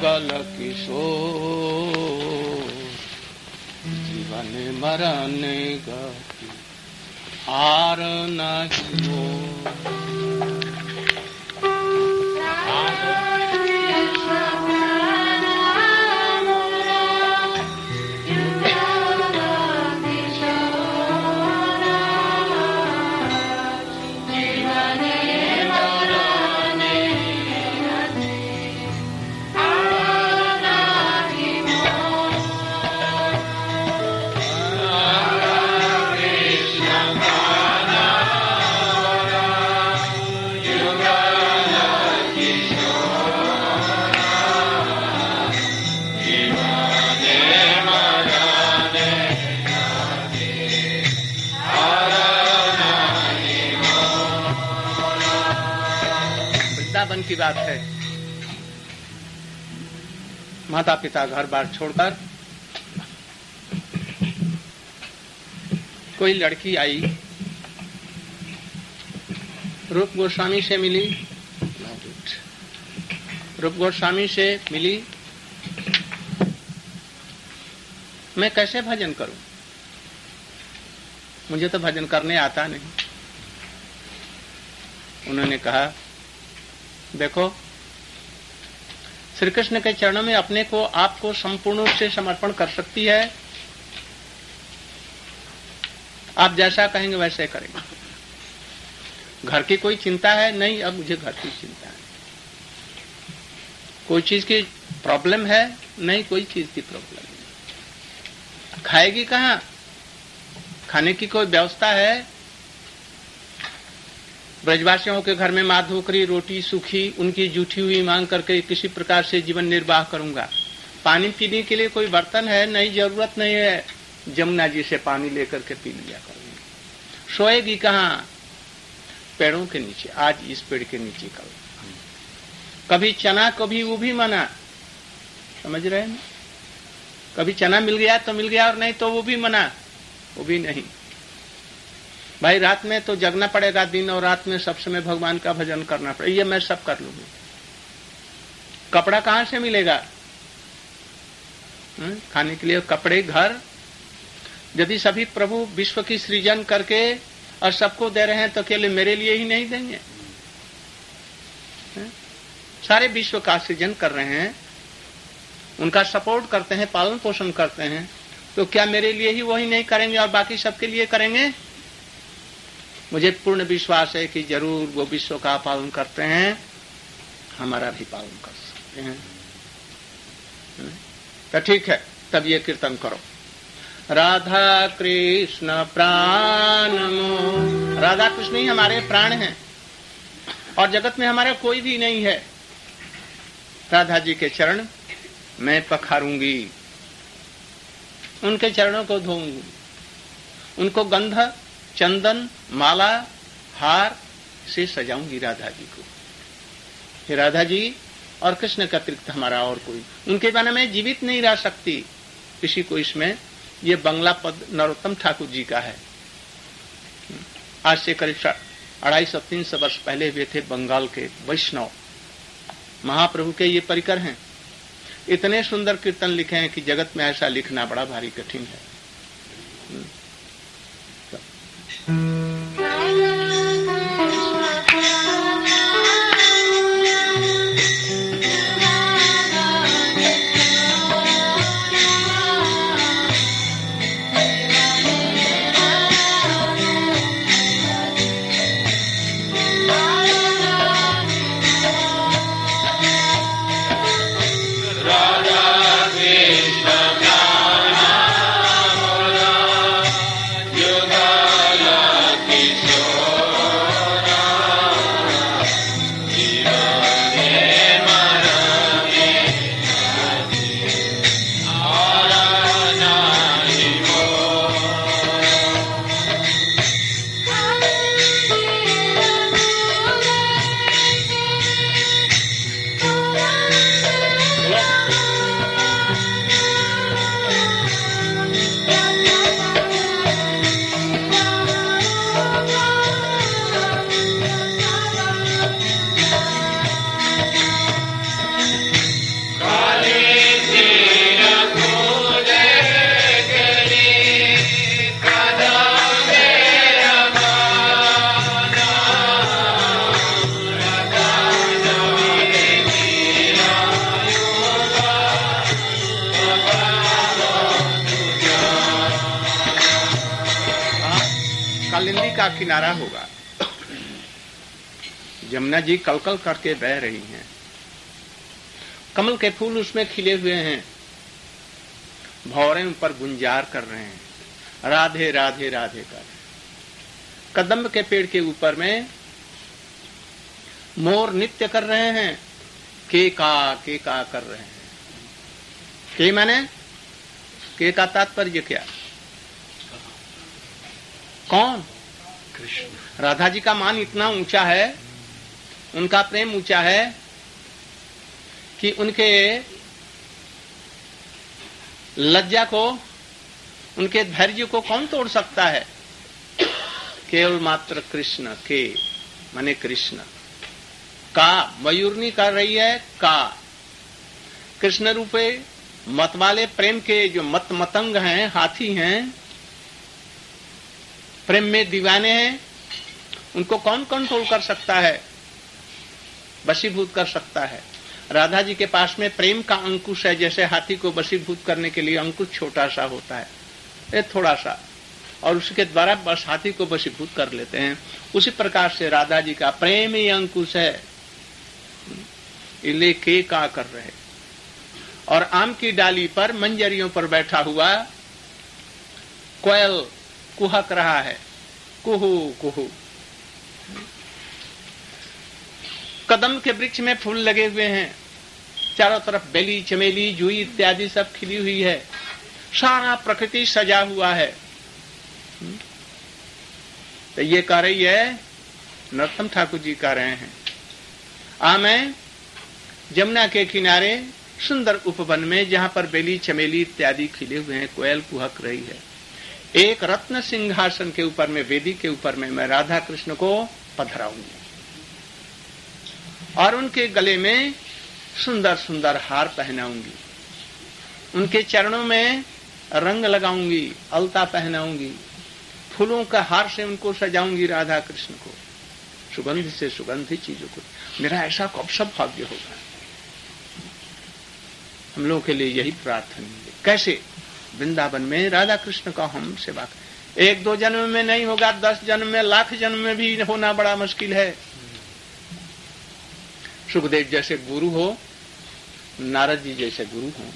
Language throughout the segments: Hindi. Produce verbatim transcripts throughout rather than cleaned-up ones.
युगल किशोर, जीवन मरण गति हार नहीं हो। की बात है, माता पिता घर बार छोड़कर कोई लड़की आई, रूप गोस्वामी से मिली, रूप गोस्वामी से मिली, मैं कैसे भजन करूं, मुझे तो भजन करने आता नहीं। उन्होंने कहा, देखो, श्री कृष्ण के चरणों में अपने को आपको संपूर्ण रूप से समर्पण कर सकती है, आप जैसा कहेंगे वैसे करेंगे। घर की कोई चिंता है नहीं, अब मुझे घर की चिंता है। कोई चीज की प्रॉब्लम है नहीं, कोई चीज की प्रॉब्लम नहीं। खाएगी कहाँ, खाने की कोई व्यवस्था है? ब्रजवासियों के घर में माँ धोकरी रोटी सूखी उनकी जूठी हुई मांग करके किसी प्रकार से जीवन निर्वाह करूंगा। पानी पीने के लिए कोई बर्तन है नहीं, जरूरत नहीं है, जमुना जी से पानी लेकर के पी लिया करूंगी। सोएगी कहाँ? पेड़ों के नीचे, आज इस पेड़ के नीचे कल। कभी चना कभी वो भी मना, समझ रहे हैं? कभी चना मिल गया तो मिल गया और नहीं तो वो भी मना, वो भी नहीं। भाई रात में तो जगना पड़ेगा, दिन और रात में सब समय भगवान का भजन करना पड़ेगा, ये मैं सब कर लूंगी। कपड़ा कहां से मिलेगा? हुँ? खाने के लिए कपड़े, घर। यदि सभी प्रभु विश्व की सृजन करके और सबको दे रहे हैं तो अकेले मेरे लिए ही नहीं देंगे? हुँ? सारे विश्व का सृजन कर रहे हैं, उनका सपोर्ट करते हैं, पालन पोषण करते हैं, तो क्या मेरे लिए ही वही नहीं करेंगे और बाकी सबके लिए करेंगे? मुझे पूर्ण विश्वास है कि जरूर वो विश्व का पालन करते हैं, हमारा भी पालन कर सकते हैं। तो ठीक है, तब ये कीर्तन करो। राधा कृष्ण प्राण मोह, राधा कृष्ण ही हमारे प्राण हैं और जगत में हमारा कोई भी नहीं है। राधा जी के चरण मैं पखारूंगी, उनके चरणों को धोऊंगी, उनको गंध चंदन माला हार से सजाऊंगी राधा जी को। हे राधा जी और कृष्ण का अतिरिक्त हमारा और कोई, उनके बिना मैं जीवित नहीं रह सकती किसी को। इसमें ये बंगला पद नरोत्तम ठाकुर जी का है। आज से करीब अढ़ाई सौ तीन सौ वर्ष पहले हुए थे बंगाल के वैष्णव महाप्रभु के ये परिकर हैं। इतने सुंदर कीर्तन लिखे हैं कि जगत में ऐसा लिखना बड़ा भारी कठिन है। Yoga का किनारा होगा। यमुना जी कलकल करके बह रही हैं, कमल के फूल उसमें खिले हुए हैं, भौरे उन पर गुंजार कर रहे हैं, राधे राधे राधे कर। कदम्ब के पेड़ के ऊपर में मोर नृत्य कर रहे हैं, के का के का कर रहे हैं। के माने के का तात्पर्य क्या? कौन? कृष्ण। राधा जी का मान इतना ऊंचा है, उनका प्रेम ऊंचा है कि उनके लज्जा को, उनके धैर्य को कौन तोड़ सकता है? केवल मात्र कृष्ण। के माने कृष्ण। का मयूरनी कर रही है, का कृष्ण रूपे मत वाले प्रेम के जो मत मतंग हैं, हाथी हैं, प्रेम में दीवाने हैं, उनको कौन कंट्रोल कर सकता है, वशीभूत कर सकता है? राधा जी के पास में प्रेम का अंकुश है। जैसे हाथी को वशीभूत करने के लिए अंकुश छोटा सा होता है, ये थोड़ा सा, और उसके द्वारा बस हाथी को वशीभूत कर लेते हैं। उसी प्रकार से राधा जी का प्रेम ही अंकुश है, इले के का कर रहे। और आम की डाली पर मंजरियों पर बैठा हुआ कोयल कुहक रहा है, कुहू कुहू। कदम के वृक्ष में फूल लगे हुए हैं, चारों तरफ बेली, चमेली, जूई इत्यादि सब खिली हुई है, सारा प्रकृति सजा हुआ है। तो ये कह रही है, नरोत्तम ठाकुर जी कह रहे हैं, आ मैं जमुना के किनारे सुंदर उपवन में, जहां पर बेली, चमेली इत्यादि खिले हुए हैं, कोयल कुहक रही है, एक रत्न सिंहासन के ऊपर में, वेदी के ऊपर में मैं राधा कृष्ण को पधराऊंगी और उनके गले में सुंदर सुंदर हार पहनाऊंगी, उनके चरणों में रंग लगाऊंगी, अलता पहनाऊंगी, फूलों का हार से उनको सजाऊंगी, राधा कृष्ण को, सुगंध से सुगंधित चीजों को। मेरा ऐसा कब सब भाग्य होगा। हम लोगों के लिए यही प्रार्थना है। कैसे? वृंदावन में राधा कृष्ण का हम सेवा करें। एक दो जन्म में नहीं होगा, दस जन्म में, लाख जन्म में भी होना बड़ा मुश्किल है। सुखदेव जैसे गुरु हो, नारद जी जैसे गुरु हो,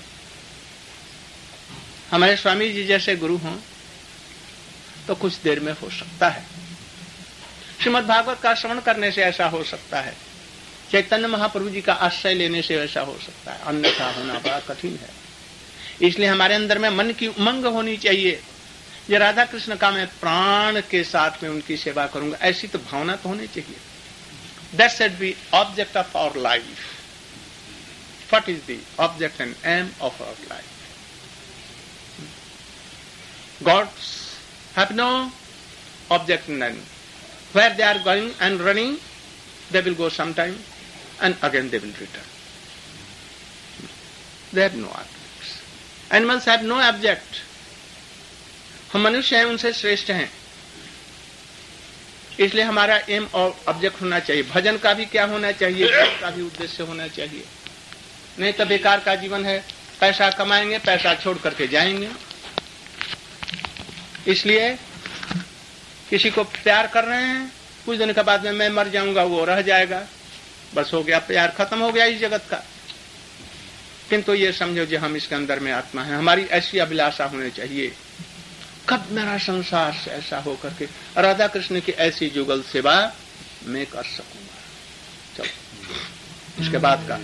हमारे स्वामी जी जैसे गुरु हो, तो कुछ देर में हो सकता है। श्रीमद् भागवत का श्रवण करने से ऐसा हो सकता है, चैतन्य महाप्रभु जी का आश्रय लेने से ऐसा हो सकता है, अन्यथा होना बड़ा कठिन है। इसलिए हमारे अंदर में मन की उमंग होनी चाहिए, ये राधा कृष्ण का मैं प्राण के साथ में उनकी सेवा करूंगा, ऐसी तो भावना तो होनी चाहिए। That should be object of our life. What is the object and aim of our life? Gods have no object and aim. Where they are going and running, they will go sometime and again they will return. They have no objects. Animals have no object. हम मनुष्य हैं, उनसे श्रेष्ठ हैं, इसलिए हमारा एम और ऑब्जेक्ट होना चाहिए। भजन का भी क्या होना चाहिए, भजन का भी उद्देश्य होना चाहिए। नहीं तो बेकार का जीवन है, पैसा कमाएंगे, पैसा छोड़ करके जाएंगे। इसलिए किसी को प्यार कर रहे हैं, कुछ दिन के बाद में मैं मर जाऊंगा, वो रह जाएगा, बस हो गया, प्यार खत्म हो गया इस जगत का। किंतु ये समझो जो हम इसके अंदर में आत्मा है, हमारी ऐसी अभिलाषा होनी चाहिए, कब मेरा संसार से ऐसा हो करके राधा कृष्ण की ऐसी जुगल सेवा मैं कर सकूंगा। चलो इसके बाद का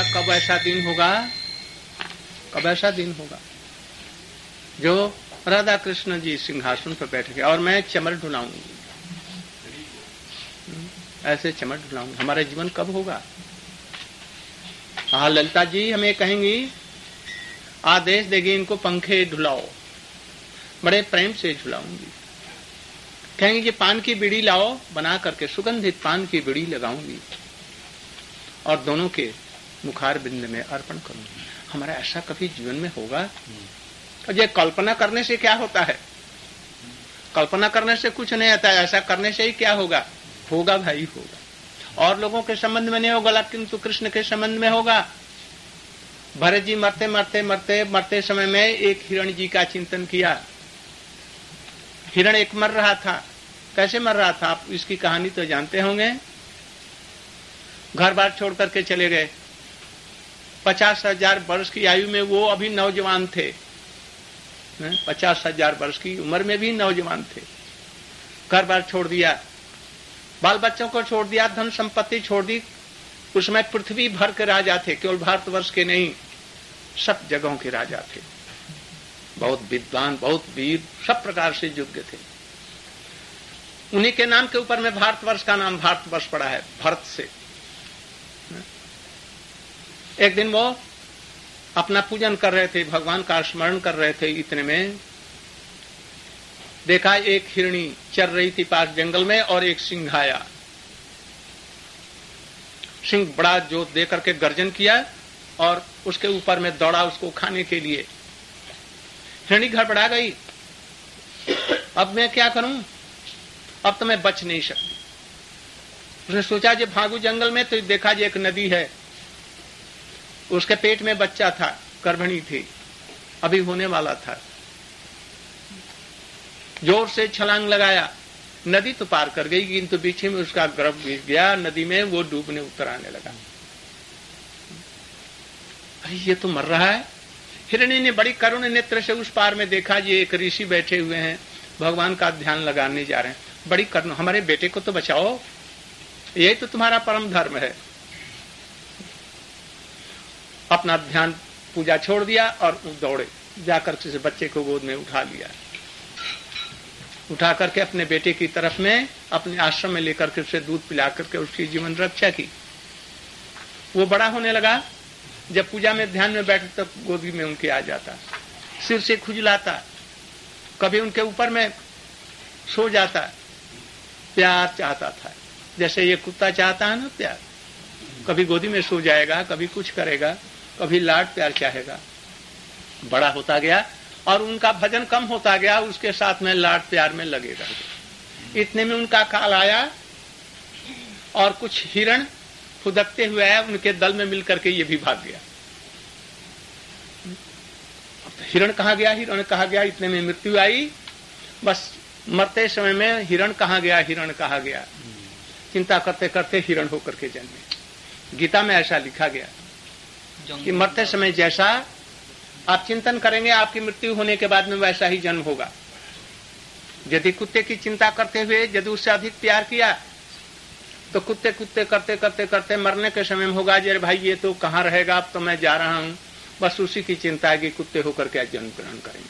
कब ऐसा दिन होगा, कब ऐसा दिन होगा जो राधा कृष्ण जी सिंहासन पर बैठ गए और मैं चमर ढुलाऊंगी, ऐसे चमर ढुलाऊंगी। हमारा जीवन कब होगा? हाँ, ललिता जी हमें कहेंगी, आदेश देगी इनको पंखे ढुलाओ, बड़े प्रेम से झुलाऊंगी। कहेंगे कि पान की बीड़ी लाओ, बना करके सुगंधित पान की बीड़ी लगाऊंगी और दोनों के मुखार बिंद में अर्पण करूंगी। हमारा ऐसा कभी जीवन में होगा? और ये कल्पना करने से क्या होता है? कल्पना करने से कुछ नहीं आता है, ऐसा करने से ही क्या होगा? होगा भाई, होगा। और लोगों के संबंध में नहीं होगा, किंतु कृष्ण के संबंध में होगा। भरत जी मरते मरते मरते मरते समय में एक हिरण जी का चिंतन किया। हिरण एक मर रहा था। कैसे मर रहा था? आप इसकी कहानी तो जानते होंगे। घर बार छोड़ करके चले गए। पचास हजार वर्ष की आयु में वो अभी नौजवान थे, पचास हजार वर्ष की उम्र में भी नौजवान थे। घर बार छोड़ दिया, बाल बच्चों को छोड़ दिया, धन संपत्ति छोड़ दी। उसमें पृथ्वी भर के राजा थे, केवल भारतवर्ष के नहीं, सब जगहों के राजा थे। बहुत विद्वान, बहुत वीर, सब प्रकार से योग्य थे। उन्हीं के नाम के ऊपर में भारतवर्ष का नाम भारतवर्ष पड़ा है, भरत से। एक दिन वो अपना पूजन कर रहे थे, भगवान का स्मरण कर रहे थे। इतने में देखा एक हिरणी चर रही थी पास जंगल में और एक सिंह आया। सिंह बड़ा जोर दे करके गर्जन किया और उसके ऊपर में दौड़ा उसको खाने के लिए। हिरणी घबरा गई, अब मैं क्या करूं, अब तो मैं बच नहीं सकती। उसने सोचा जब भागू जंगल में, तो देखा जी एक नदी है, उसके पेट में बच्चा था, गर्भिणी थी, अभी होने वाला था। जोर से छलांग लगाया, नदी तो पार कर गई, किंतु बीच में उसका गर्भ गिर गया नदी में, वो डूबने उतर आने लगा। अरे ये तो मर रहा है। हिरणी ने बड़ी करुण नेत्र से उस पार में देखा, ये एक ऋषि बैठे हुए हैं, भगवान का ध्यान लगाने जा रहे हैं। बड़ी करुण, हमारे बेटे को तो बचाओ, यही तो तुम्हारा परम धर्म है। अपना ध्यान पूजा छोड़ दिया और दौड़े, जाकर से बच्चे को गोद में उठा लिया। उठा करके अपने बेटे की तरफ में अपने आश्रम में लेकर के उसे दूध पिला करके उसकी जीवन रक्षा की। वो बड़ा होने लगा, जब पूजा में ध्यान में बैठे तब तो गोदी में उनके आ जाता, सिर से खुजलाता, कभी उनके ऊपर में सो जाता। प्यार चाहता था, जैसे ये कुत्ता चाहता है ना प्यार, कभी गोदी में सो जाएगा, कभी कुछ करेगा, कभी लाड प्यार चाहेगा। बड़ा होता गया और उनका भजन कम होता गया, उसके साथ में लाड प्यार में लगेगा। इतने में उनका काल आया और कुछ हिरण फुदकते हुए आया, उनके दल में मिलकर के ये भी भाग गया। हिरण कहाँ गया, हिरण कहाँ गया, इतने में मृत्यु आई। बस मरते समय में हिरण कहाँ गया, हिरण कहाँ गया, चिंता करते करते हिरण होकर के जन्मे। गीता में ऐसा लिखा गया कि मरते समय जैसा आप चिंतन करेंगे, आपकी मृत्यु होने के बाद में वैसा ही जन्म होगा। यदि कुत्ते की चिंता करते हुए यदि उससे अधिक प्यार किया तो कुत्ते कुत्ते करते करते करते मरने के समय में होगा, जरे भाई ये तो कहाँ रहेगा, अब तो मैं जा रहा हूं। बस उसी की चिंता है कि कुत्ते होकर के जन्म ग्रहण करेंगे।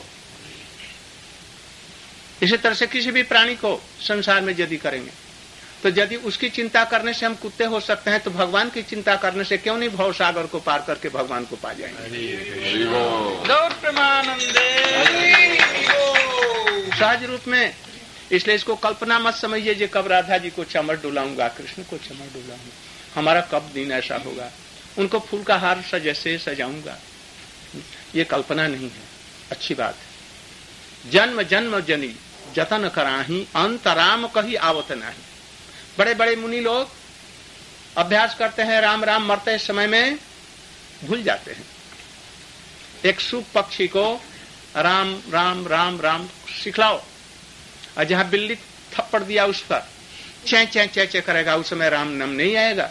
इसी तरह से किसी भी प्राणी को संसार में यदि करेंगे तो यदि उसकी चिंता करने से हम कुत्ते हो सकते हैं, तो भगवान की चिंता करने से क्यों नहीं भव सागर को पार करके भगवान को पा जाएंगे। सहज रूप में। इसलिए इसको कल्पना मत समझिए जो कब राधा जी को चमर डुलाऊंगा, कृष्ण को चमर डुलाऊंगा। हमारा कब दिन ऐसा होगा, उनको फूल का हार सजे से सजाऊंगा, ये कल्पना नहीं है। अच्छी बात है। जन्म जन्म जनी जतन कराही, अंतराम कही आवत नाही। बड़े बड़े मुनि लोग अभ्यास करते हैं, राम राम मरते समय में भूल जाते हैं। एक सूप पक्षी को राम राम राम राम सिखलाओ, और जहां बिल्ली थप्पड़ दिया उस पर चै चै चै चै करेगा, उस समय राम नाम नहीं आएगा।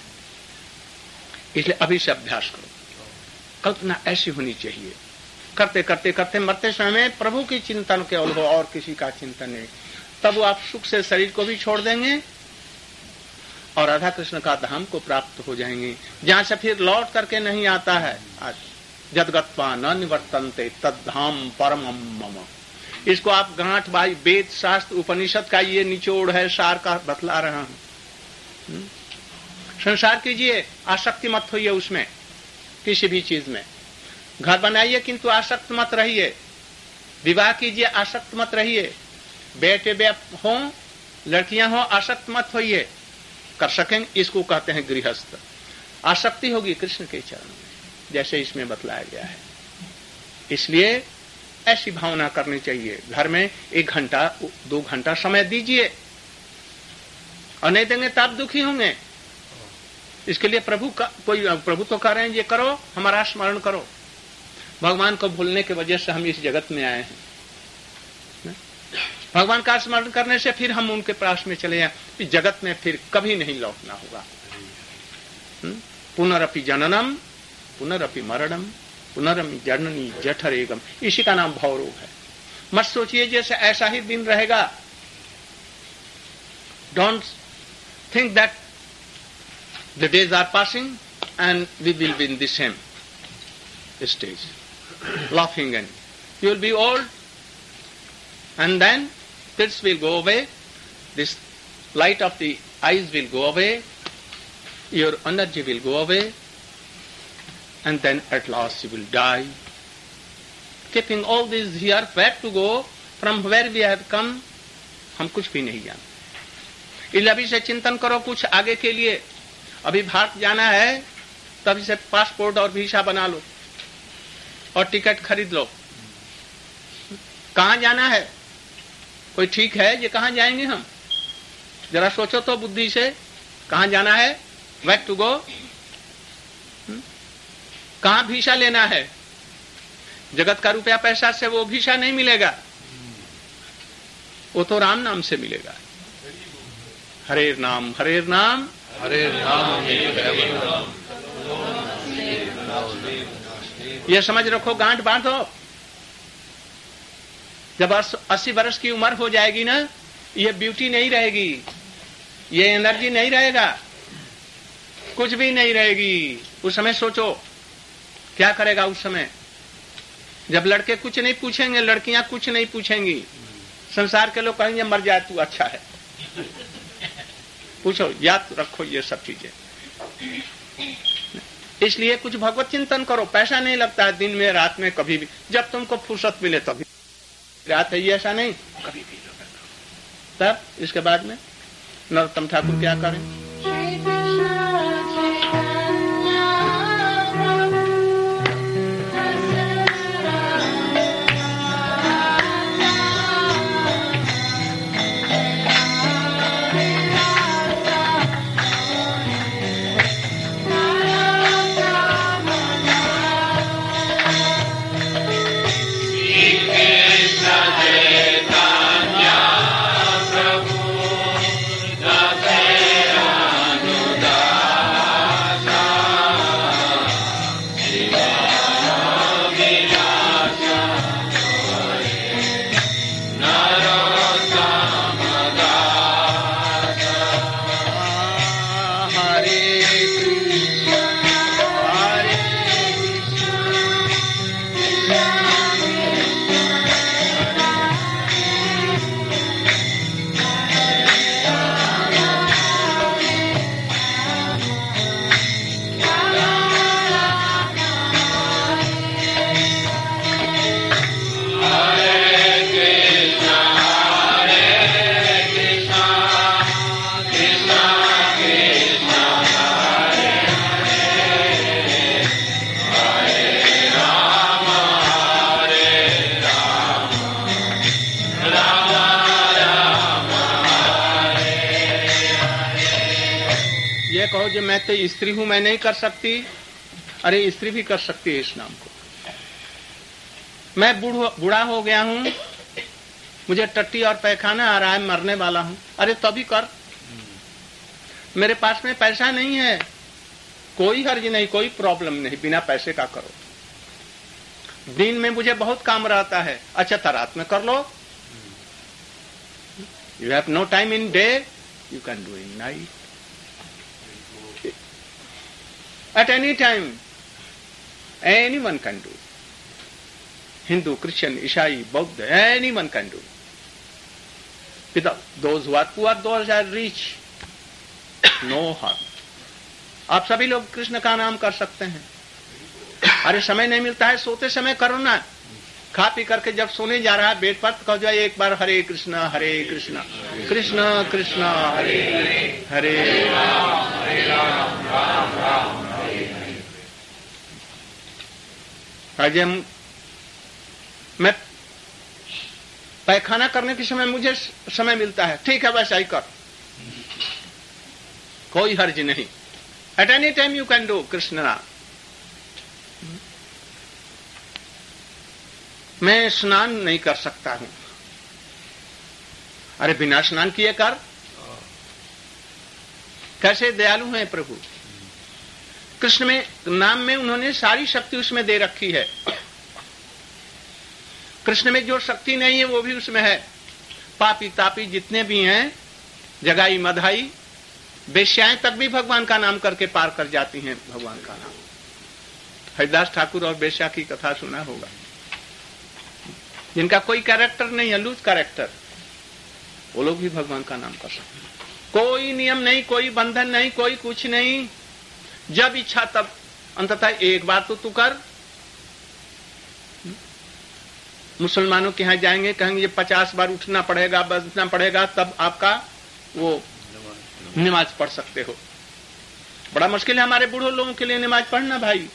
इसलिए अभी से अभ्यास करो। कल्पना ऐसी होनी चाहिए। करते करते करते मरते समय में प्रभु की चिंतन केवल हो और किसी का चिंतन नहीं, तब वो आप सुख से शरीर को भी छोड़ देंगे और राधा कृष्ण का धाम को प्राप्त हो जाएंगे, जहां से फिर लौट करके नहीं आता है। आज जदगत्वा न निवर्तन्ते तद्धाम परमम मम। इसको आप गांठ बाई वेद शास्त्र उपनिषद का ये निचोड़ है, सार का बतला रहा हूं। संसार कीजिए, आसक्ति मत होइए उसमें, किसी भी चीज में। घर बनाइए किंतु आसक्त मत रहिए, विवाह कीजिए आसक्त मत रहिए, बेटे बे हो लड़कियां हो आसक्त मत होइए, कर सकेंगे, इसको कहते हैं गृहस्थ। आसक्ति होगी कृष्ण के चरणों में, जैसे इसमें बतलाया गया है। इसलिए ऐसी भावना करनी चाहिए। घर में एक घंटा दो घंटा समय दीजिए, और नहीं देंगे तो आप दुखी होंगे। इसके लिए प्रभु का कोई प्रभु तो कह रहे हैं ये करो, हमारा स्मरण करो। भगवान को भूलने की वजह से हम इस जगत में आए हैं। भगवान का स्मरण करने से फिर हम उनके पास में चले जाए, इस जगत में फिर कभी नहीं लौटना होगा। पुनरपि जननम पुनरपि मरणम पुनरपि जननी जठरेगम, इसी का नाम भवरोग है। मत सोचिए जैसे ऐसा ही दिन रहेगा। Don't think that the days are passing and we will be in the same stage laughing, and you will be old, and then this will go away, this light of the eyes will go away, your energy will go away, and then at last you will die. Keeping all this here, where to go, from where we have come, हम कुछ भी नहीं जानते। इसलिए अभी से चिंतन करो कुछ आगे के लिए। अभी भारत जाना है, तभी से पासपोर्ट और वीसा बना लो और टिकट खरीद लो। कहां जाना है? कोई ठीक है ये कहां जाएंगे हम? जरा सोचो तो बुद्धि से, कहां जाना है, वेयर टू गो, कहां वीसा लेना है? जगत का रुपया पैसा से वो वीसा नहीं मिलेगा, वो तो राम नाम से मिलेगा। हरे नाम हरे नाम हरे नाम ये समझ रखो, गांठ बांधो। जब अस्सी वर्ष की उम्र हो जाएगी ना, ये ब्यूटी नहीं रहेगी, ये एनर्जी नहीं रहेगा, कुछ भी नहीं रहेगी। उस समय सोचो क्या करेगा उस समय, जब लड़के कुछ नहीं पूछेंगे, लड़कियां कुछ नहीं पूछेंगी, संसार के लोग कहेंगे मर जाए तू अच्छा है। पूछो, याद रखो ये सब चीजें। इसलिए कुछ भगवत चिंतन करो। पैसा नहीं लगता है दिन में रात में, कभी भी जब तुमको फुर्सत मिले तभी। रात है ये ऐसा नहीं, कभी भी तब। इसके बाद में नरोत्तम ठाकुर क्या करें? कहो जो मैं तो स्त्री हूं, मैं नहीं कर सकती। अरे स्त्री भी कर सकती है इस नाम को। मैं बूढ़ा हो गया हूं, मुझे टट्टी और पैखाना आ रहा है, मरने वाला हूं। अरे तभी कर। मेरे पास में पैसा नहीं है, कोई हर्ज नहीं, कोई प्रॉब्लम नहीं, बिना पैसे का करो। दिन में मुझे बहुत काम रहता है, अच्छा तो रात में कर लो। You have no time in day, you can do in night. At any time, anyone can do. Hindu, Christian, Ishai, Buddha, anyone can do. Without those who are poor, those are rich, no harm. आप सभी लोग कृष्ण का नाम कर सकते हैं. अरे समय नहीं मिलता है, सोते समय करो ना. खा पी करके जब सोने जा रहा है बेड पर तो कहो जाए एक बार हरे कृष्णा हरे कृष्णा कृष्णा कृष्णा हरे हरे हरे राम हरे राम राम राम हरे हरे. आज हम मैं पैखाना करने के समय मुझे समय मिलता है, ठीक है वैसा ही कर, कोई हर्ज नहीं. At any time you can do Krishna. मैं स्नान नहीं कर सकता हूं. अरे बिना स्नान किए कर. कैसे दयालु हैं प्रभु. कृष्ण में नाम में उन्होंने सारी शक्ति उसमें दे रखी है. कृष्ण में जो शक्ति नहीं है वो भी उसमें है. पापी तापी जितने भी हैं, जगाई मधाई वेश्याएं तक भी भगवान का नाम करके पार कर जाती हैं. भगवान का नाम. हरिदास ठाकुर और वेश्या की कथा सुना होगा, जिनका कोई कैरेक्टर नहीं है, लूज कैरेक्टर, वो लोग भी भगवान का नाम कर सकते हैं. कोई नियम नहीं, कोई बंधन नहीं, कोई कुछ नहीं. जब इच्छा तब. अंततः एक बार तो तू कर. मुसलमानों के यहां जाएंगे, कहेंगे ये पचास बार उठना पड़ेगा, बजना पड़ेगा, तब आपका वो नमाज पढ़ सकते हो. बड़ा मुश्किल है हमारे बूढ़ों लोगों के लिए नमाज पढ़ना भाई.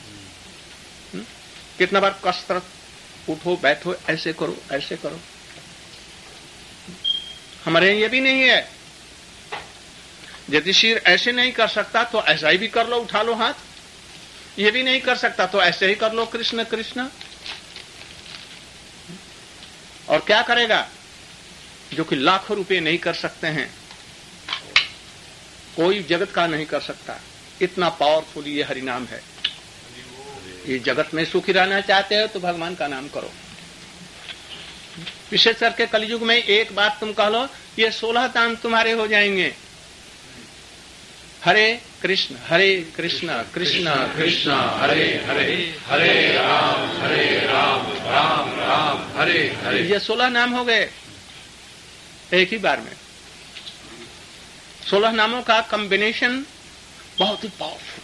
कितना बार कसरत, उठो बैठो, ऐसे करो ऐसे करो. हमारे ये भी नहीं है. यदि सिर ऐसे नहीं कर सकता तो ऐसा ही भी कर लो, उठा लो हाथ. ये भी नहीं कर सकता तो ऐसे ही कर लो कृष्ण कृष्ण. और क्या करेगा जो कि लाखों रुपए नहीं कर सकते हैं, कोई जगत का नहीं कर सकता. इतना पावरफुल ये हरिनाम है. ये जगत में सुखी रहना चाहते हो तो भगवान का नाम करो. विशेष करके कलयुग में एक बात तुम कह लो, ये सोलह दान तुम्हारे हो जाएंगे. हरे कृष्ण हरे कृष्ण कृष्ण कृष्ण हरे हरे हरे राम हरे राम राम राम हरे हरे. ये सोलह नाम हो गए एक ही बार में. सोलह नामों का कॉम्बिनेशन बहुत ही पावरफुल.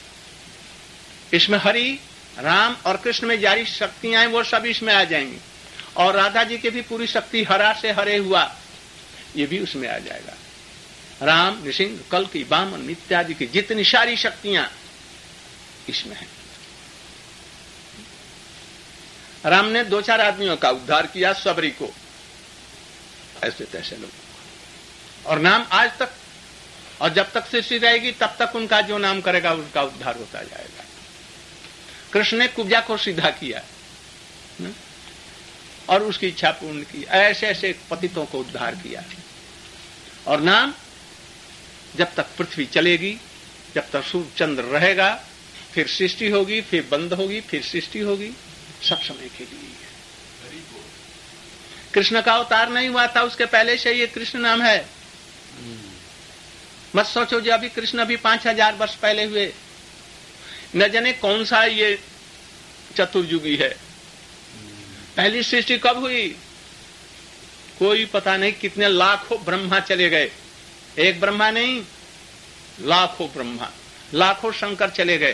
इसमें हरि राम और कृष्ण में जारी शक्तियां हैं, वो सब इसमें आ जाएंगी. और राधा जी की भी पूरी शक्ति हरा से हरे हुआ, ये भी उसमें आ जाएगा. राम, नृसिंह, कल्कि, वामन इत्यादि की जितनी सारी शक्तियां इसमें हैं. राम ने दो चार आदमियों का उद्धार किया, सबरी को, ऐसे तैसे लोग. और नाम आज तक, और जब तक सृष्टि रहेगी तब तक उनका जो नाम करेगा उनका उद्धार होता जाएगा. कृष्ण ने कुब्जा को सीधा किया और उसकी इच्छा पूर्ण की. ऐसे ऐसे पतितों को उद्धार किया. और नाम जब तक पृथ्वी चलेगी, जब तक सूर्य चंद्र रहेगा, फिर सृष्टि होगी, फिर बंद होगी, फिर सृष्टि होगी, सब समय के लिए. कृष्ण का अवतार नहीं हुआ था उसके पहले से ये कृष्ण नाम है. मत सोचो जो अभी कृष्ण अभी पांच हजार वर्ष पहले हुए. न जाने कौन सा ये चतुर्युगी है. पहली सृष्टि कब हुई कोई पता नहीं. कितने लाखों ब्रह्मा चले गए. एक ब्रह्मा नहीं, लाखों ब्रह्मा, लाखों शंकर चले गए.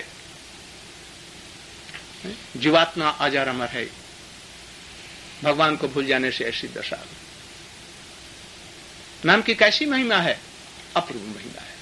जीवात्मा अजर अमर है. भगवान को भूल जाने से ऐसी दशा. नाम की कैसी महिमा है, अपूर्व महिमा है.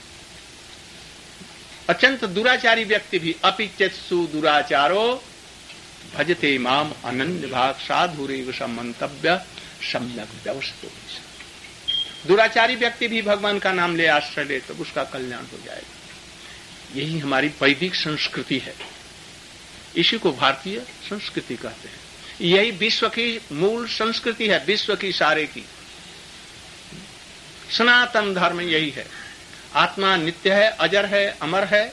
अत्यंत दुराचारी व्यक्ति भी अपिचेत्सु दुराचारो भजते माम अनन्य भाग साधुरेव समंतव्य सम्यक व्यवस्थो. दुराचारी व्यक्ति भी भगवान का नाम ले आश्रय ले तो उसका कल्याण हो जाएगा. यही हमारी वैदिक संस्कृति है. इसी को भारतीय संस्कृति कहते हैं. यही विश्व की मूल संस्कृति है, विश्व की सारे की. सनातन धर्म यही है. आत्मा नित्य है, अजर है, अमर है.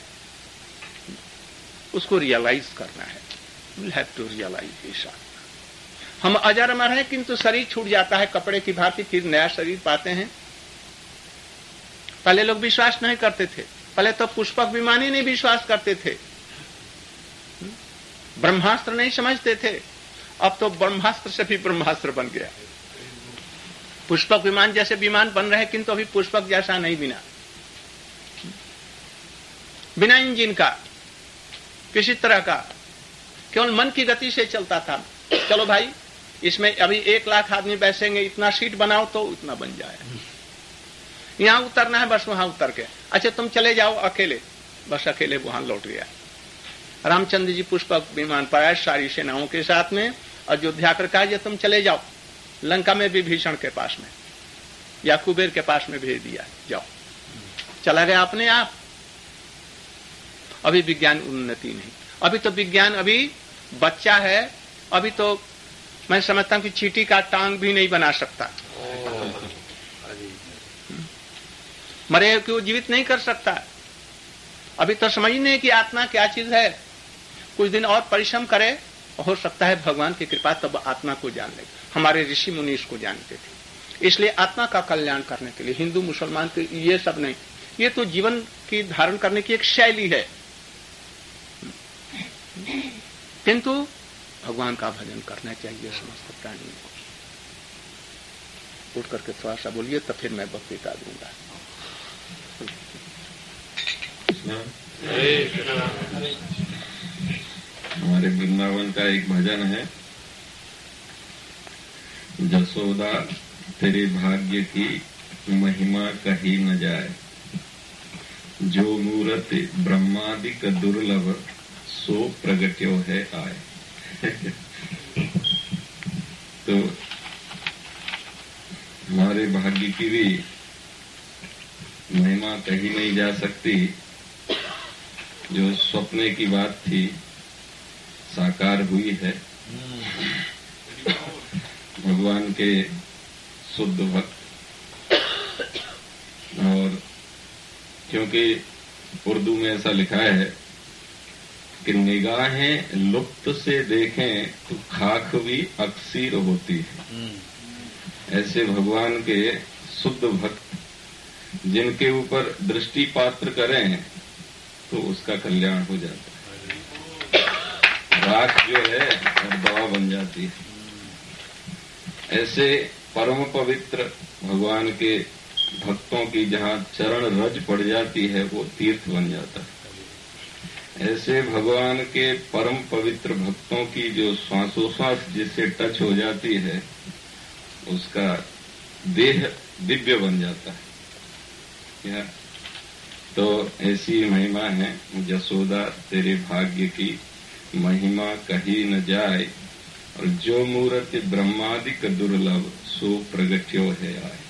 उसको रियलाइज करना है. We'll have to realize ऐसा. हम अजर अमर हैं किंतु शरीर छूट जाता है कपड़े की भांति, फिर नया शरीर पाते हैं. पहले लोग विश्वास नहीं करते थे. पहले तो पुष्पक विमान ही नहीं विश्वास करते थे. ब्रह्मास्त्र नहीं समझते थे, अब तो ब्रह्मास्त्र से भी ब्रह्मास्त्र बन गया। पुष्पक विमान जैसे विमान बन रहे, किंतु अभी पुष्पक जैसा नहीं बिना बिना इंजन का, किसी तरह का, केवल मन की गति से चलता था। चलो भाई, इसमें अभी एक लाख आदमी बैठेंगे, इतना सीट बनाओ तो इतना बन जाए। यहां उतरना है, बस वहां उतर के, अच्छा तुम चले जाओ अकेले, बस अकेले वहां लौट गया। रामचंद्र जी पुष्पक विमान पर आए सारी सेनाओं के साथ में, अयोध्या कर कहा तुम चले जाओ, लंका में भी भीषण के पास में या कुबेर के पास में भेज दिया, जाओ। चला गया अपने आप। अभी विज्ञान उन्नति नहीं, अभी तो विज्ञान अभी बच्चा है, अभी तो मैं समझता हूं कि चींटी का टांग भी नहीं बना सकता, मरे को जीवित नहीं कर सकता। अभी तो समझ नहीं कि आत्मा क्या चीज है। कुछ दिन और परिश्रम करे, हो सकता है भगवान की कृपा तब आत्मा को जान ले। हमारे ऋषि मुनि इसको जानते थे, इसलिए आत्मा का कल्याण करने के लिए हिंदू मुसलमान के ये सब नहीं, ये तो जीवन की धारण करने की एक शैली है। किंतु भगवान का भजन करना चाहिए समस्त प्राणियों को। उठ करके थोड़ा सा बोलिए, तो फिर मैं वक्तृता दूंगा। हमारे वृंदावन का एक भजन है, जसोदा तेरे भाग्य की महिमा कही न जाए, जो मूरत ब्रह्मादिक दुर्लभ सो प्रगट्यो है आए। तो हमारे भाग्य की भी महिमा कही नहीं जा सकती। जो स्वप्ने की बात थी साकार हुई है। भगवान के शुद्ध भक्त, और क्योंकि उर्दू में ऐसा लिखा है कि निगाहें लुप्त से देखें तो खाक भी अक्सीर होती है। ऐसे भगवान के शुद्ध भक्त जिनके ऊपर दृष्टि पात्र करें तो उसका कल्याण हो जाता है। राख जो है और दवा बन जाती है। ऐसे परम पवित्र भगवान के भक्तों की जहाँ चरण रज पड़ जाती है वो तीर्थ बन जाता है। ऐसे भगवान के परम पवित्र भक्तों की जो श्वासोश्वास जिससे टच हो जाती है उसका देह दिव्य बन जाता है। क्या तो ऐसी महिमा है, जसोदा तेरे भाग्य की महिमा कही न जाए, और जो मूर्त ब्रह्मादिक दुर्लभ सो प्रगट्यो है आए।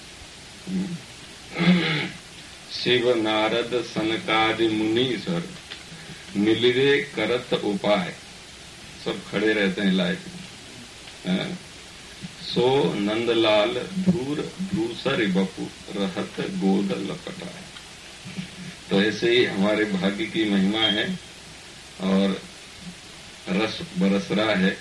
शिव नारद सनकादि मुनीश्वर मिलवे करत उपाय, सब खड़े रहते हैं लाइफ। सो नंदलाल धूर धूसर बपू रहत गोद लपटाए। तो ऐसे ही हमारे भाग्य की महिमा है और रस बरस रहा है।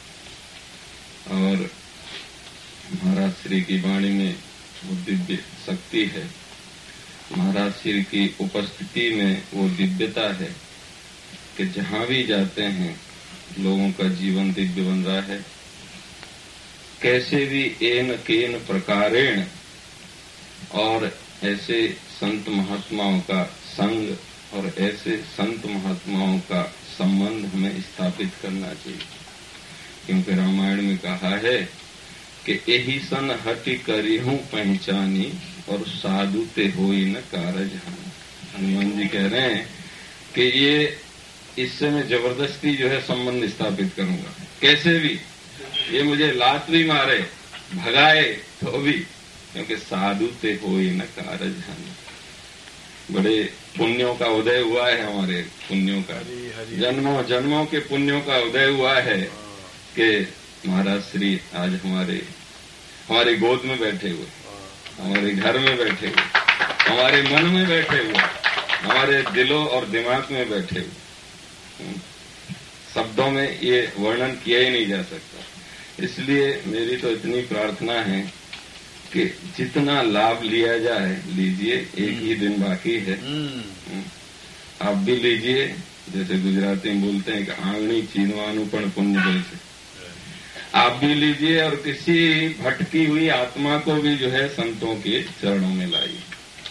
और महाराज श्री की वाणी में वो दिव्य शक्ति है, महाराज श्री की उपस्थिति में वो दिव्यता है कि जहां भी जाते हैं लोगों का जीवन दिव्य बन रहा है। कैसे भी एन केन प्रकारेण, और ऐसे संत महात्माओं का संग और ऐसे संत महात्माओं का संबंध हमें स्थापित करना चाहिए। क्योंकि रामायण में कहा है कि यही सन हटि करी हूं पहचानी, और साधु ते होई न कारज हानि। हनुमान जी कह रहे हैं कि ये इससे मैं जबरदस्ती जो है संबंध स्थापित करूंगा, कैसे भी, ये मुझे लात भी मारे भगाए तो भी, क्योंकि साधु ते होई न कारज हानि। बड़े पुण्यों का उदय हुआ है, हमारे पुण्यों का, जन्मों जन्मों के पुण्यों का उदय हुआ है कि महाराज श्री आज हमारे हमारी गोद में बैठे हुए, हमारे घर में बैठे हुए, हमारे मन में बैठे हुए, हमारे दिलों और दिमाग में बैठे हुए। शब्दों में ये वर्णन किया ही नहीं जा सकता। इसलिए मेरी तो इतनी प्रार्थना है कि जितना लाभ लिया जाए लीजिए, एक ही दिन बाकी है। आप भी लीजिए, जैसे गुजराती में बोलते हैं कि आंगणी चीनवानु पण पुण्य जैसे आप भी लीजिए और किसी भटकी हुई आत्मा को भी जो है संतों के चरणों में लाइए,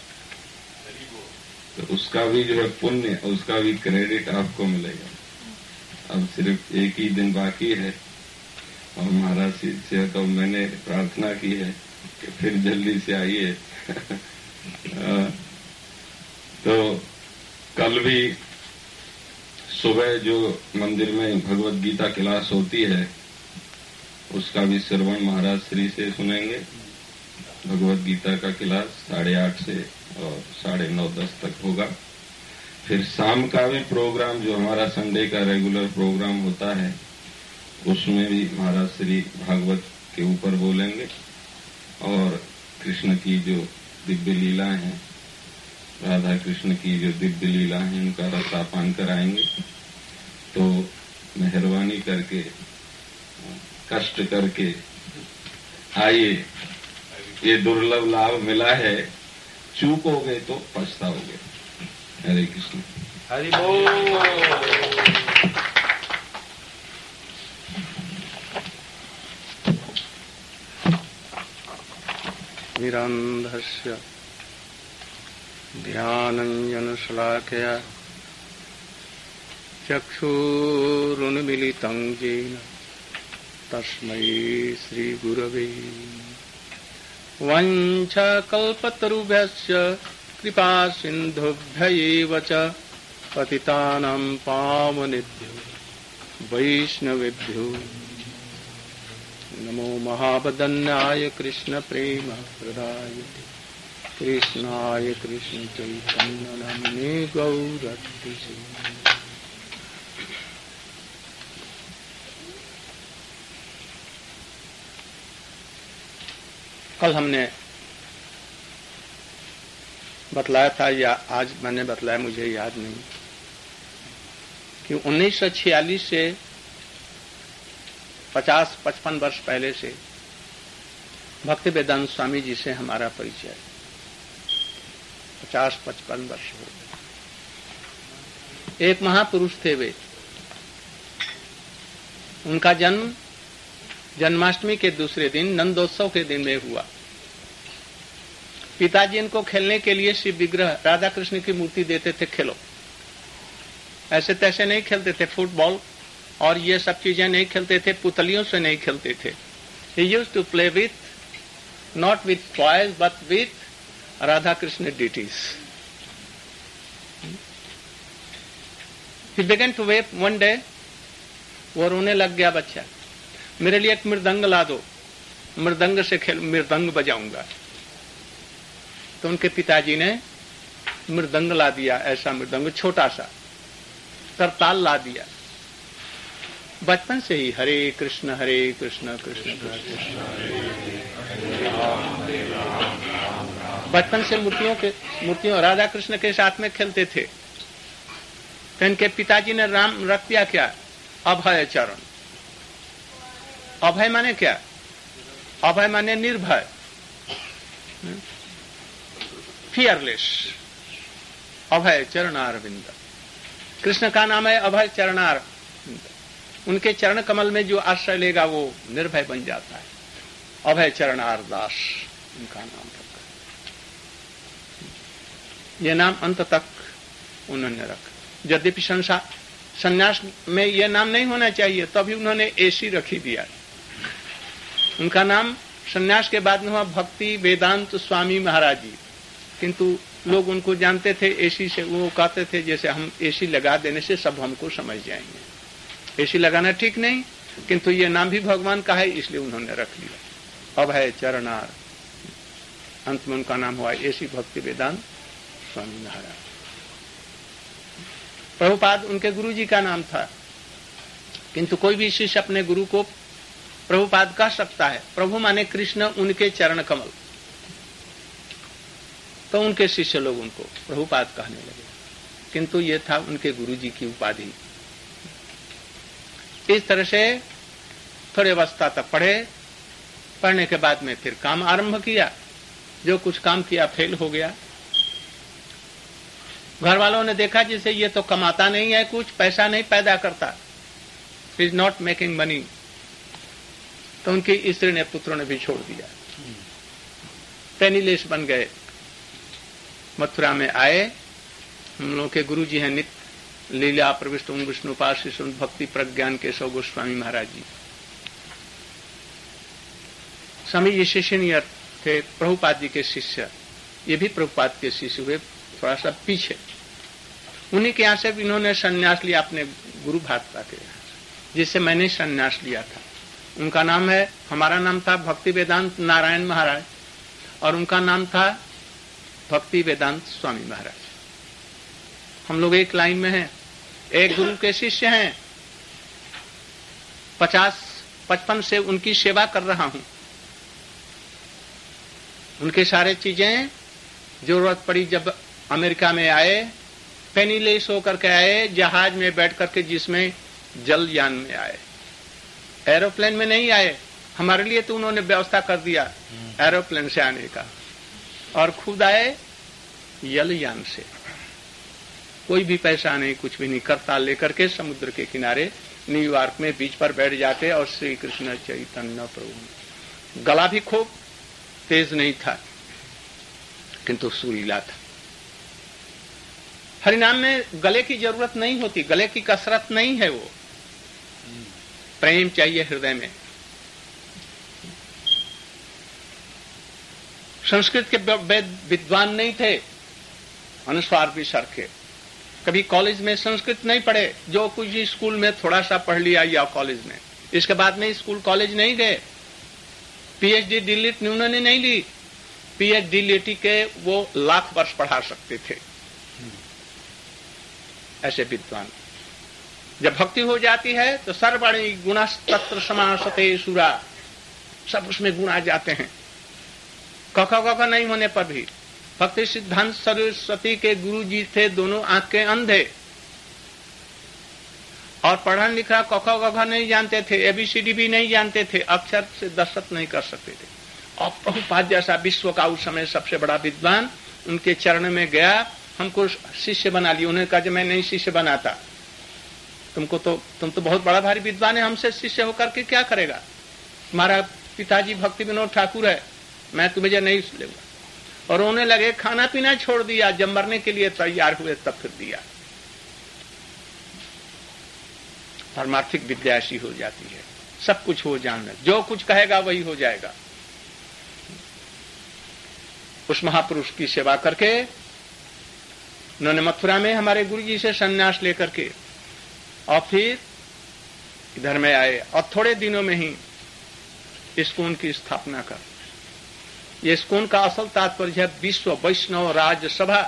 तो उसका भी जो है पुण्य, उसका भी क्रेडिट आपको मिलेगा। अब सिर्फ एक ही दिन बाकी है और महाराज से तो मैंने प्रार्थना की है कि फिर जल्दी से आइए। तो कल भी सुबह जो मंदिर में भगवत गीता क्लास होती है उसका भी श्रवण महाराज श्री से सुनेंगे। भगवत गीता का क्लास साढ़े आठ से और साढ़े नौ दस तक होगा। फिर शाम का भी प्रोग्राम जो हमारा संडे का रेगुलर प्रोग्राम होता है उसमें भी महाराज श्री भागवत के ऊपर बोलेंगे और कृष्ण की जो दिव्य लीला है, राधा कृष्ण की जो दिव्य लीला है उनका रसापान कराएंगे। तो मेहरबानी करके कष्ट करके आइए, ये दुर्लभ लाभ मिला है, चूकोगे तो पछताओगे। हरे कृष्ण। हरि बोल। निरन्धस्य ध्यानञ्जनशलाकया चक्षुरुन्मीलितं येन तस्मै श्रीगुरवे वञ्छकल्पतरुभ्यश्च कृपा सिन्धुभ्य एव च पतितानां पावनेभ्यो वैष्णवेभ्यो नमो महावदन्याय कृष्ण प्रेम प्रदाय कृष्णाय कृष्ण चैतन्य नामिने गौरतिसे। कल हमने बतलाया था या आज मैंने बतलाया मुझे याद नहीं कि उन्नीस सौ छियालीस से पचास पचपन वर्ष पहले से भक्ति वेदांत स्वामी जी से हमारा परिचय पचास पचपन वर्ष हो गए। एक महापुरुष थे वे। उनका जन्म जन्माष्टमी के दूसरे दिन नंदोत्सव के दिन में हुआ। पिताजी इनको खेलने के लिए शिव विग्रह राधा कृष्ण की मूर्ति देते थे, खेलो। ऐसे तैसे नहीं खेलते थे, फुटबॉल और ये सब चीजें नहीं खेलते थे, पुतलियों से नहीं खेलते थे। He used to play with, not with toys, but with Radha Krishna deities. He began to weep one day, वो रोने लग गया बच्चा। मेरे लिए एक मृदंग ला दो, मृदंग से खेल मृदंग बजाऊंगा। तो उनके पिताजी ने मृदंग ला दिया, ऐसा मृदंग छोटा सा, तरताल ला दिया। बचपन से ही हरे कृष्ण हरे कृष्ण कृष्ण कृष्ण बचपन से मूर्तियों के मूर्तियों राधा कृष्ण के साथ में खेलते थे। तो इनके पिताजी ने राम रख दिया क्या? अभय चरण। अभय माने क्या? अभय माने निर्भय, फियरलेस। अभय चरणारविंद, कृष्ण का नाम है अभय चरणारविंद। उनके चरण कमल में जो आश्रय लेगा वो निर्भय बन जाता है। अभय चरणार दास उनका नाम रखा। यह नाम अंत तक उन्होंने रखा। यद्यपि संसार संन्यास में यह नाम नहीं होना चाहिए, तभी उन्होंने एसी रखी दिया। उनका नाम संन्यास के बाद में हुआ भक्ति वेदांत स्वामी महाराज जी। किंतु लोग उनको जानते थे एसी से। वो कहते थे जैसे हम एसी लगा देने से सब हमको समझ जाएंगे। एसी लगाना ठीक नहीं, किंतु ये नाम भी भगवान का है, इसलिए उन्होंने रख लिया अभय चरणार। अंत में उनका नाम हुआ एसी भक्ति वेदांत स्वामी महाराज। प्रभुपाद उनके गुरु जी का नाम था, किंतु कोई भी शिष्य अपने गुरु को प्रभुपाद कह सकता है। प्रभु माने कृष्ण, उनके चरण कमल। तो उनके शिष्य लोग उनको प्रभुपाद कहने लगे, किंतु ये था उनके गुरु जी की उपाधि। इस तरह से थोड़े अवस्था तक पढ़े। पढ़ने के बाद में फिर काम आरंभ किया। जो कुछ काम किया फेल हो गया। घर वालों ने देखा जैसे ये तो कमाता नहीं है, कुछ पैसा नहीं पैदा करता, इज नॉट मेकिंग मनी, तो उनकी स्त्री ने पुत्रों ने भी छोड़ दिया, पेनीलेस बन गए। मथुरा में आए, हम लोगों के गुरु जी हैं नित्य लीला प्रविष्ट विष्णुपाद भक्ति प्रज्ञान केशव गोस्वामी महाराज जी। स्वामी जी शिष्य थे, प्रभुपाद जी के शिष्य, ये भी प्रभुपाद के शिष्य हुए, थोड़ा सा पीछे। उन्हीं के यहाँ से इन्होंने संन्यास लिया अपने गुरु भातपा के यहाँ, जिससे मैंने संन्यास लिया था। उनका नाम है, हमारा नाम था भक्ति वेदांत नारायण महाराज, और उनका नाम था भक्ति वेदांत स्वामी महाराज। हम लोग एक लाइन में हैं, एक गुरु के शिष्य हैं। पचास पचपन से उनकी सेवा कर रहा हूं। उनके सारे चीजें जरूरत पड़ी, जब अमेरिका में आए, पेनीलेस होकर के आए, जहाज में बैठ करके, जिसमें जलयान में आए, एरोप्लेन में नहीं आए। हमारे लिए तो उन्होंने व्यवस्था कर दिया एरोप्लेन से आने का, और खुद आए जलयान से, कोई भी पैसा नहीं, कुछ भी नहीं, करताल लेकर के समुद्र के किनारे न्यूयॉर्क में बीच पर बैठ जाते, और श्री कृष्ण चैतन्य प्रभु। गला भी खूब तेज नहीं था, किंतु सुरीला था। हरिनाम में गले की जरूरत नहीं होती, गले की कसरत नहीं है, वो प्रेम चाहिए हृदय में। संस्कृत के विद्वान नहीं थे, अनुस्वार भी सर के, कभी कॉलेज में संस्कृत नहीं पढ़े, जो कुछ स्कूल में थोड़ा सा पढ़ लिया या कॉलेज में, इसके बाद में स्कूल कॉलेज नहीं गए। पीएचडी डिलीट उन्होंने नहीं ली, पीएचडी लेटी के वो लाख वर्ष पढ़ा सकते थे, ऐसे विद्वान। जब भक्ति हो जाती है तो सर्वणि गुणस्तत्र समासते सुरा, सब उसमें गुण आ जाते हैं। कख कख नहीं होने पर भी। भक्ति सिद्धांत सरस्वती के गुरु जी थे, दोनों आंख के अंधे, और पढ़ा लिखा कख कख नहीं जानते थे, एबीसीडी भी नहीं जानते थे, अक्षर से दस्तखत नहीं कर सकते थे। और प्रभुपाद जैसा विश्व का उस समय सबसे बड़ा विद्वान उनके चरण में गया, हमको शिष्य बना लिया। उन्होंने कहा, मैं नहीं शिष्य बनाता, तुमको तो तुम तो बहुत बड़ा भारी विद्वान है, हमसे शिष्य होकर के क्या करेगा? तुम्हारा पिताजी भक्ति विनोद ठाकुर है, मैं तुम्हें नहीं लूंगा। और उन्हें लगे, खाना पीना छोड़ दिया, जब मरने के लिए तैयार हुए तब फिर दिया। परमार्थिक विद्या ऐसी हो जाती है, सब कुछ हो जाना, जो कुछ कहेगा वही हो जाएगा। उस महापुरुष की सेवा करके उन्होंने मथुरा में हमारे गुरु जी से संन्यास लेकर के, और फिर इधर में आए, और थोड़े दिनों में ही इस्कॉन की स्थापना कर। ये इस्कॉन का असल तात्पर्य है विश्व वैष्णव राज्य सभा।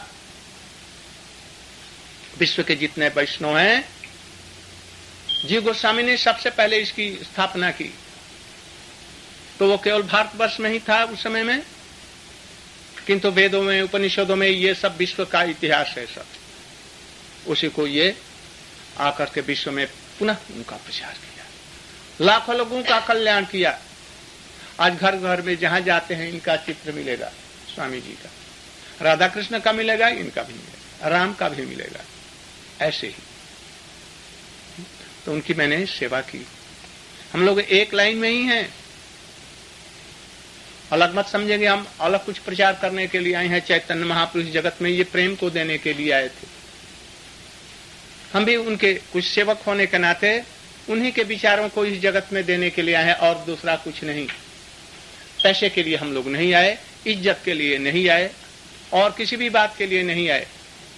विश्व के जितने वैष्णव हैं, जीव गोस्वामी ने सबसे पहले इसकी स्थापना की, तो वो केवल भारतवर्ष में ही था उस समय में, किंतु वेदों में उपनिषदों में ये सब विश्व का इतिहास है सब, उसी को ये आकर के विश्व में पुनः उनका प्रचार किया, लाखों लोगों का कल्याण किया। आज घर घर में जहां जाते हैं इनका चित्र मिलेगा, स्वामी जी का, राधा कृष्ण का मिलेगा, इनका भी मिलेगा, राम का भी मिलेगा, ऐसे ही। तो उनकी मैंने सेवा की। हम लोग एक लाइन में ही हैं, अलग मत समझेंगे, हम अलग कुछ प्रचार करने के लिए आए हैं। चैतन्य महापुरुष जगत में ये प्रेम को देने के लिए आए थे। हम भी उनके कुछ सेवक होने के नाते उन्हीं के विचारों को इस जगत में देने के लिए आए हैं, और दूसरा कुछ नहीं। पैसे के लिए हम लोग नहीं आए, इज्जत के लिए नहीं आए, और किसी भी बात के लिए नहीं आए।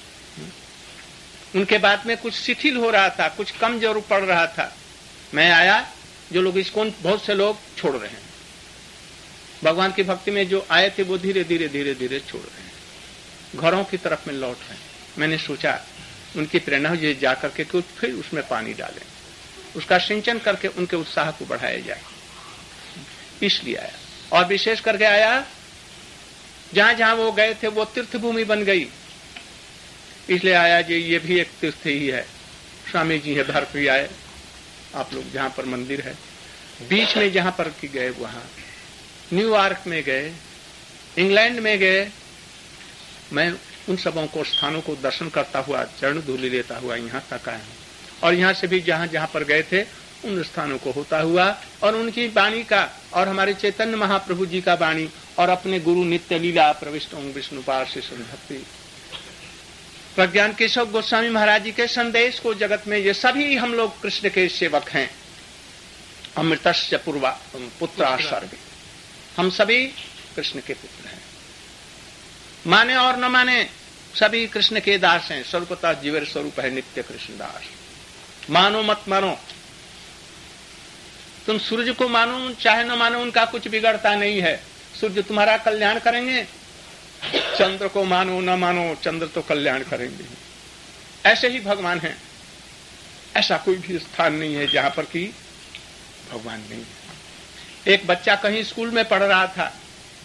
उनके बाद में कुछ शिथिल हो रहा था, कुछ कम जरूर पड़ रहा था, मैं आया। जो लोग इसको बहुत से लोग छोड़ रहे हैं, भगवान की भक्ति में जो आए थे वो धीरे धीरे धीरे धीरे छोड़ रहे हैं, घरों की तरफ में लौट रहे हैं। मैंने सोचा उनकी प्रेरणा हो ये जाकर के कुछ फिर उसमें पानी डालें, उसका सिंचन करके उनके उत्साह को बढ़ाया जाए, इसलिए आया। और विशेष करके आया जहां जहां वो गए थे वो तीर्थ भूमि बन गई, इसलिए आया जी ये भी एक तीर्थ ही है। स्वामी जी है भरप्रिय आए, आप लोग जहां पर मंदिर है, बीच में जहां पर की गए, वहां न्यूयॉर्क में गए, इंग्लैंड में गए। मैं उन सबों को स्थानों को दर्शन करता हुआ, चरण धूलि लेता हुआ यहाँ तक आए हैं। और यहाँ से भी जहाँ जहाँ पर गए थे उन स्थानों को होता हुआ और उनकी वाणी का और हमारे चैतन्य महाप्रभु जी का वाणी और अपने गुरु नित्य लीला प्रविष्ट ओं विष्णुपाद शिष्य भक्ति प्रज्ञान केशव गोस्वामी महाराज जी के संदेश को जगत में, ये सभी हम लोग कृष्ण के सेवक हैं। अमृतस्य पूर्वा पुत्र सर्वे, हम सभी कृष्ण के पुत्र हैं। माने और न माने सभी कृष्ण के दास हैं। स्वरूपतः जीवर स्वरूप है नित्य कृष्ण दास। मानो मत मानो, तुम सूर्य को मानो चाहे न मानो, उनका कुछ बिगड़ता नहीं है। सूर्य तुम्हारा कल्याण करेंगे, चंद्र को मानो न मानो, चंद्र तो कल्याण करेंगे। ऐसे ही भगवान हैं। ऐसा कोई भी स्थान नहीं है जहां पर कि भगवान नहीं है। एक बच्चा कहीं स्कूल में पढ़ रहा था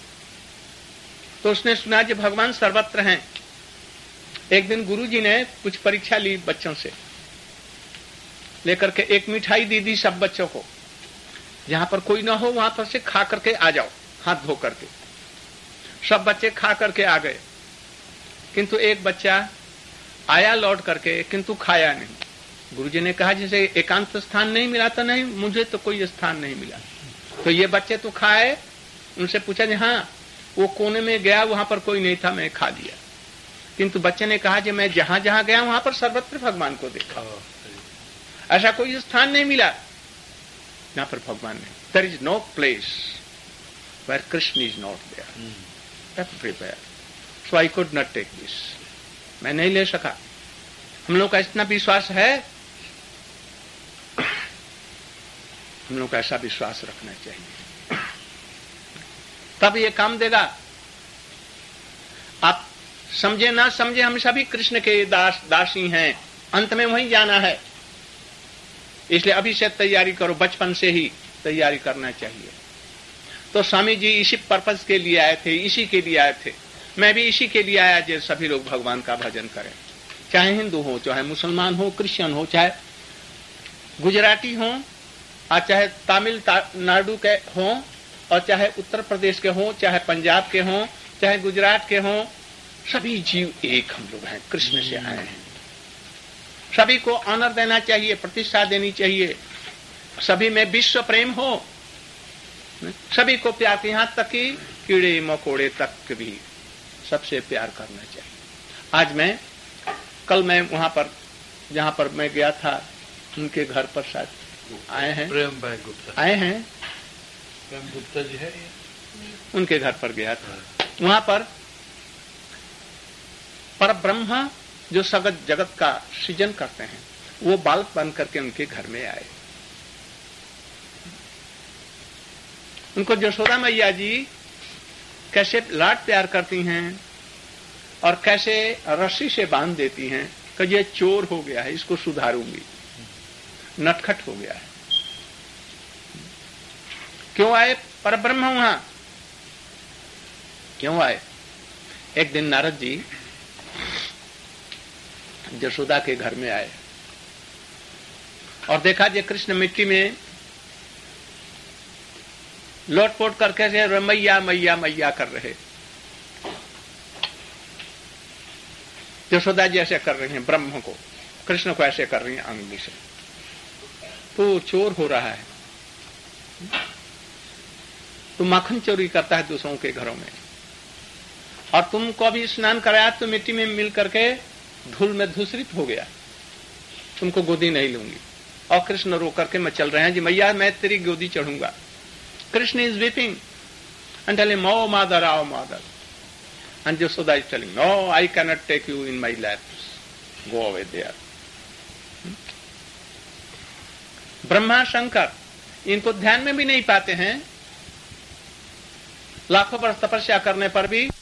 तो उसने सुना कि भगवान सर्वत्र हैं। एक दिन गुरुजी ने कुछ परीक्षा ली बच्चों से, लेकर के एक मिठाई दे दी सब बच्चों को। जहां पर कोई ना हो वहां पर से खा करके आ जाओ, हाथ धो करके। सब बच्चे खा करके आ गए, किंतु एक बच्चा आया लौट करके, किंतु खाया नहीं। गुरुजी ने कहा जैसे एकांत स्थान नहीं मिला तो नहीं, मुझे तो कोई स्थान नहीं मिला। तो ये बच्चे तो खाए। उनसे पूछा जी हाँ, वो कोने में गया, वहां पर कोई नहीं था, मैं खा लिया। किंतु बच्चे ने कहा कि मैं जहां जहां गया वहां पर सर्वत्र भगवान को देखा। ऐसा कोई स्थान नहीं मिला जहां पर भगवान नहीं। There is no place where Krishna is not there, everywhere. So I could not take this, मैं नहीं ले सका। हम लोग का इतना विश्वास है, हम लोग का ऐसा विश्वास रखना चाहिए, तब ये काम देगा। आप समझे ना समझे, हम सभी कृष्ण के दास दासी हैं। अंत में वहीं जाना है, इसलिए अभी से तैयारी करो, बचपन से ही तैयारी करना चाहिए। तो स्वामी जी इसी पर्पज के लिए आए थे, इसी के लिए आए थे। मैं भी इसी के लिए आया जो सभी लोग भगवान का भजन करें, चाहे हिंदू हो, चाहे मुसलमान हो, क्रिश्चियन हो, चाहे गुजराती हो, और चाहे तमिलनाडु के हो, और चाहे उत्तर प्रदेश के हो, चाहे पंजाब के हो, चाहे गुजरात के हो। सभी जीव एक हम लोग हैं, कृष्ण से आए हैं। सभी को ऑनर देना चाहिए, प्रतिष्ठा देनी चाहिए। सभी में विश्व प्रेम हो, सभी को प्यार, यहां तक कि कीड़े मकोड़े तक भी सबसे प्यार करना चाहिए। आज मैं कल मैं वहां पर जहां पर मैं गया था, उनके घर पर शायद आए हैं, प्रेम भाई गुप्ता आए हैं, प्रेम गुप्ता जी है, उनके घर पर गया था। वहां पर पर ब्रह्मा जो सगत जगत का सृजन करते हैं, वो बालक बन करके उनके घर में आए। उनको यशोदा मैया जी कैसे लाड प्यार करती हैं और कैसे रस्सी से बांध देती हैं कि ये चोर हो गया है, इसको सुधारूंगी, नटखट हो गया है। क्यों आए परब्रह्म वहां? क्यों आए? एक दिन नारद जी यशोदा के घर में आए और देखा जे कृष्ण मिट्टी में लोटपोट करके मैया मैया मैया कर रहे। यशोदा जी ऐसे कर रही हैं ब्रह्म को, कृष्ण को ऐसे कर रही हैं अंगुली से। तो चोर हो रहा है, तो माखन चोरी करता है दूसरों के घरों में, और तुमको अभी स्नान कराया तो मिट्टी में मिल करके धूल में धूसरित हो गया, तुमको गोदी नहीं लूंगी। और कृष्ण रो करके मैं चल रहे हैं जी मैया मैं तेरी गोदी चढ़ूंगा। Krishna is weeping and telling, "Oh mother, oh mother," and Yashoda is telling, "No, I cannot take you in my laps. Go away there." Brahma Shankar इनको ध्यान में भी नहीं पाते हैं, लाखों वर्ष तपस्या करने पर भी